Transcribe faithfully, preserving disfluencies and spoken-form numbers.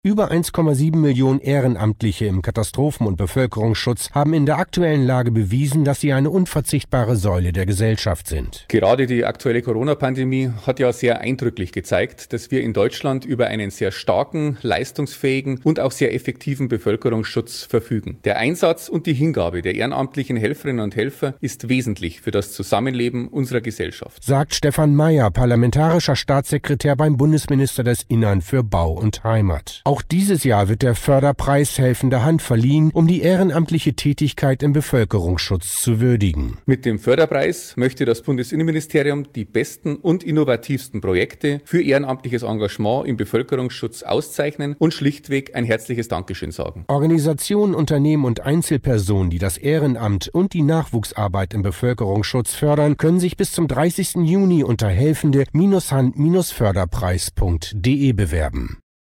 Über eins Komma sieben Millionen Ehrenamtliche im Katastrophen- und Bevölkerungsschutz haben in der aktuellen Lage bewiesen, dass sie eine unverzichtbare Säule der Gesellschaft sind. Gerade die aktuelle Corona-Pandemie hat ja sehr eindrücklich gezeigt, dass wir in Deutschland über einen sehr starken, leistungsfähigen und auch sehr effektiven Bevölkerungsschutz verfügen. Der Einsatz und die Hingabe der ehrenamtlichen Helferinnen und Helfer ist wesentlich für das Zusammenleben unserer Gesellschaft, sagt Stefan Mayer, parlamentarischer Staatssekretär beim Bundesminister des Innern für Bau und Heimat. Auch dieses Jahr wird der Förderpreis Helfende Hand verliehen, um die ehrenamtliche Tätigkeit im Bevölkerungsschutz zu würdigen. Mit dem Förderpreis möchte das Bundesinnenministerium die besten und innovativsten Projekte für ehrenamtliches Engagement im Bevölkerungsschutz auszeichnen und schlichtweg ein herzliches Dankeschön sagen. Organisationen, Unternehmen und Einzelpersonen, die das Ehrenamt und die Nachwuchsarbeit im Bevölkerungsschutz fördern, können sich bis zum dreißigsten Juni unter helfende Hand Förderpreis punkt de bewerben.